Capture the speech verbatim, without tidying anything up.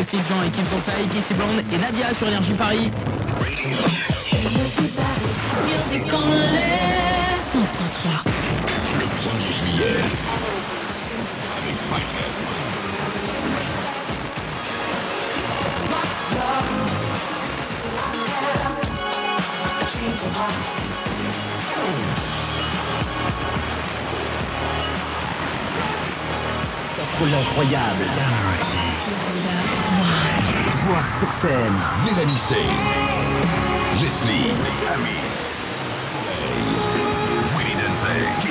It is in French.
Cliff Jean et Kim Fontaine, Casey Blonde et Nadia sur Énergie Paris. Music only. cent trente-trois. Le premier juillet, avec Fighter. Pour l'incroyable. Voir sur scène. Mélanie C. Leslie. Tammy. Willie Denzek.